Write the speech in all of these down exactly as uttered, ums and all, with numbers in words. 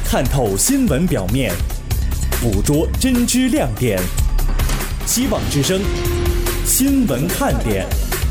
看透新闻表面，捕捉真知亮点。希望之声新闻看点。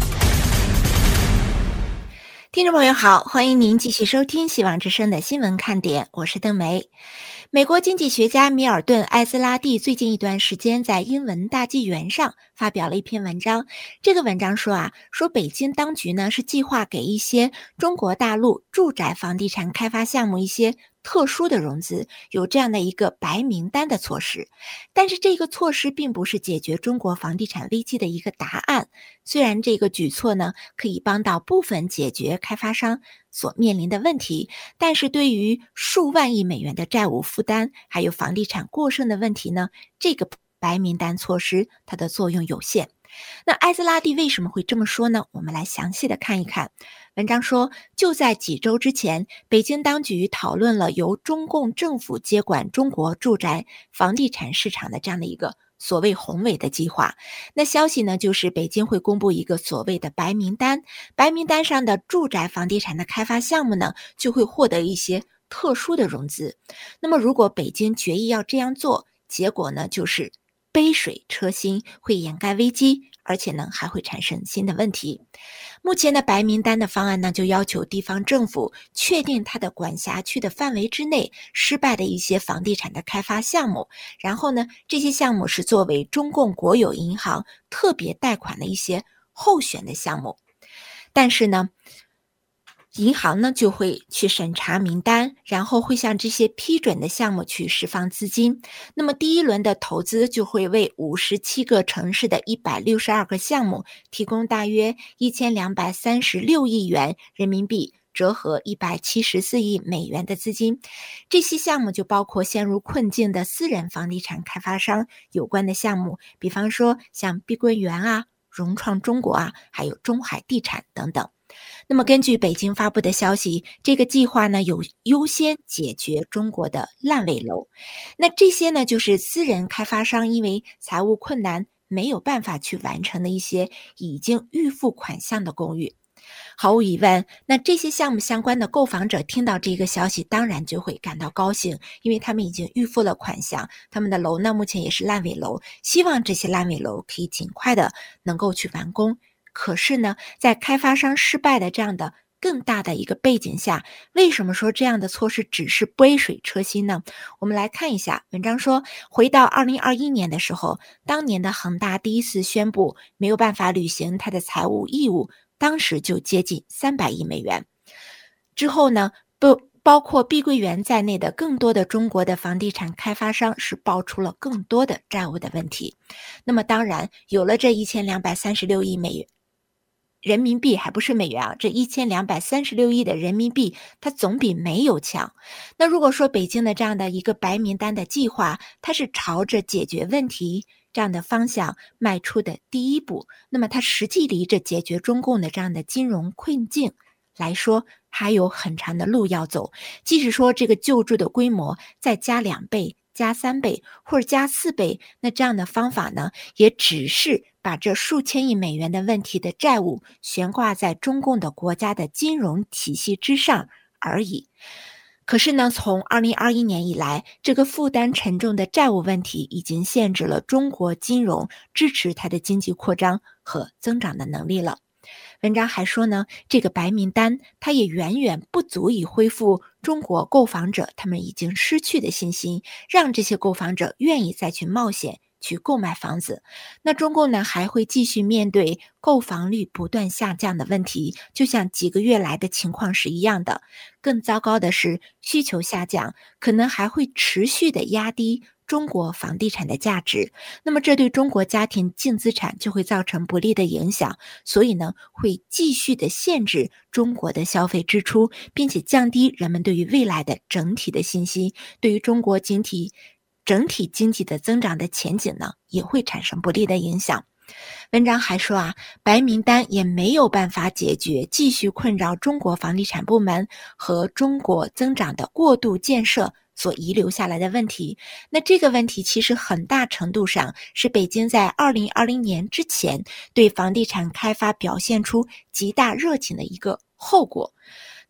听众朋友好，欢迎您继续收听希望之声的新闻看点，我是邓梅。美国经济学家米尔顿·艾斯拉蒂最近一段时间在英文大纪元上发表了一篇文章。这个文章说啊，说北京当局呢是计划给一些中国大陆住宅房地产开发项目一些特殊的融资，有这样的一个白名单的措施。但是这个措施并不是解决中国房地产危机的一个答案。虽然这个举措呢可以帮到部分解决开发商所面临的问题，但是对于数万亿美元的债务负担，还有房地产过剩的问题呢，这个白名单措施它的作用有限。那艾斯拉蒂为什么会这么说呢？我们来详细的看一看。文章说，就在几周之前，北京当局讨论了由中共政府接管中国住宅房地产市场的这样的一个所谓宏伟的计划。那消息呢，就是北京会公布一个所谓的白名单，白名单上的住宅房地产的开发项目呢，就会获得一些特殊的融资。那么如果北京决意要这样做，结果呢就是杯水车薪，会掩盖危机，而且呢还会产生新的问题。目前的白名单的方案呢，就要求地方政府确定它的管辖区的范围之内失败的一些房地产的开发项目，然后呢这些项目是作为中共国有银行特别贷款的一些候选的项目。但是呢银行呢就会去审查名单，然后会向这些批准的项目去释放资金。那么第一轮的投资就会为五十七个城市的一百六十二个项目提供大约一千两百三十六亿元人民币，折合一百七十四亿美元的资金。这些项目就包括陷入困境的私人房地产开发商有关的项目，比方说像碧桂园啊、融创中国啊，还有中海地产等等。那么根据北京发布的消息，这个计划呢有优先解决中国的烂尾楼。那这些呢就是私人开发商因为财务困难没有办法去完成的一些已经预付款项的公寓。毫无疑问，那这些项目相关的购房者听到这个消息当然就会感到高兴，因为他们已经预付了款项，他们的楼呢目前也是烂尾楼，希望这些烂尾楼可以尽快的能够去完工。可是呢，在开发商失败的这样的更大的一个背景下，为什么说这样的措施只是杯水车薪呢？我们来看一下，文章说，回到二零二一年的时候，当年的恒大第一次宣布没有办法履行它的财务义务，当时就接近三百亿美元。之后呢，不包括碧桂园在内的更多的中国的房地产开发商是爆出了更多的债务的问题。那么当然，有了这一千两百三十六亿美元人民币，还不是美元啊，这一千两百三十六亿的人民币，它总比没有强。那如果说北京的这样的一个白名单的计划，它是朝着解决问题这样的方向迈出的第一步，那么它实际离着解决中共的这样的金融困境来说，还有很长的路要走。即使说这个救助的规模再加两倍、加三倍或者加四倍，那这样的方法呢，也只是把这数千亿美元的问题的债务悬挂在中共的国家的金融体系之上而已。可是呢，从二零二一年以来，这个负担沉重的债务问题已经限制了中国金融支持它的经济扩张和增长的能力了。文章还说呢，这个白名单它也远远不足以恢复中国购房者他们已经失去的信心，让这些购房者愿意再去冒险去购买房子。那中共呢还会继续面对购房率不断下降的问题，就像几个月来的情况是一样的。更糟糕的是，需求下降可能还会持续的压低中国房地产的价值，那么这对中国家庭净资产就会造成不利的影响，所以呢，会继续的限制中国的消费支出，并且降低人们对于未来的整体的信心，对于中国整体整体经济的增长的前景呢，也会产生不利的影响。文章还说啊，白名单也没有办法解决继续困扰中国房地产部门和中国增长的过度建设所遗留下来的问题。那这个问题其实很大程度上是北京在二零二零年之前对房地产开发表现出极大热情的一个后果。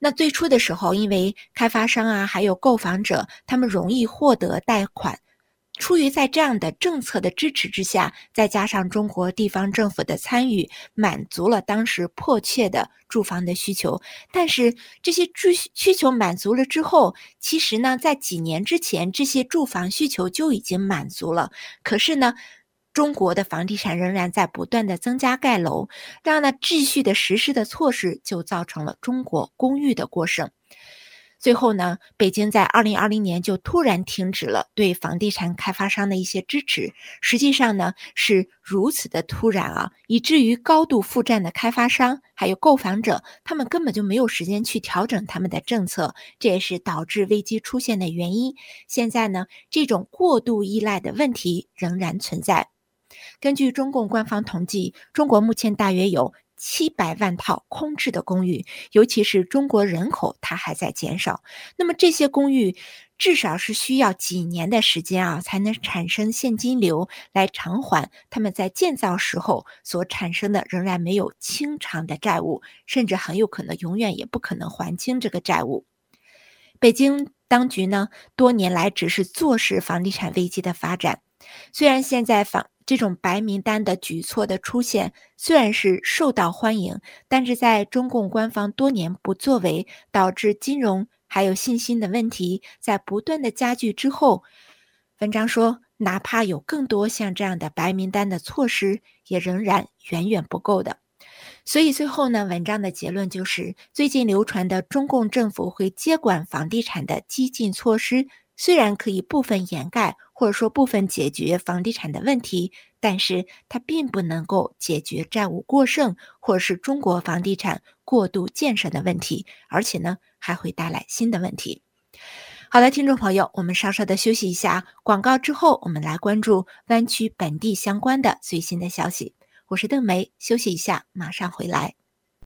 那最初的时候，因为开发商啊，还有购房者，他们容易获得贷款，出于在这样的政策的支持之下，再加上中国地方政府的参与，满足了当时迫切的住房的需求。但是这些住需求满足了之后，其实呢，在几年之前，这些住房需求就已经满足了。可是呢，中国的房地产仍然在不断的增加盖楼，让呢继续的实施的措施就造成了中国公寓的过剩。最后呢，北京在二零二零年就突然停止了对房地产开发商的一些支持，实际上呢是如此的突然啊，以至于高度负债的开发商还有购房者，他们根本就没有时间去调整他们的政策，这也是导致危机出现的原因。现在呢，这种过度依赖的问题仍然存在。根据中共官方统计，中国目前大约有七百万套空置的公寓，尤其是中国人口它还在减少，那么这些公寓至少是需要几年的时间啊，才能产生现金流来偿还他们在建造时候所产生的仍然没有清偿的债务，甚至很有可能永远也不可能还清这个债务。北京当局呢，多年来只是坐视房地产危机的发展，虽然现在房这种白名单的举措的出现虽然是受到欢迎，但是在中共官方多年不作为，导致金融还有信心的问题在不断的加剧之后，文章说哪怕有更多像这样的白名单的措施，也仍然远远不够的。所以最后呢，文章的结论就是最近流传的中共政府会接管房地产的激进措施，虽然可以部分掩盖或者说部分解决房地产的问题，但是它并不能够解决债务过剩或者是中国房地产过度建设的问题，而且呢还会带来新的问题。好的，听众朋友，我们稍稍的休息一下，广告之后我们来关注湾区本地相关的最新的消息。我是邓梅，休息一下，马上回来。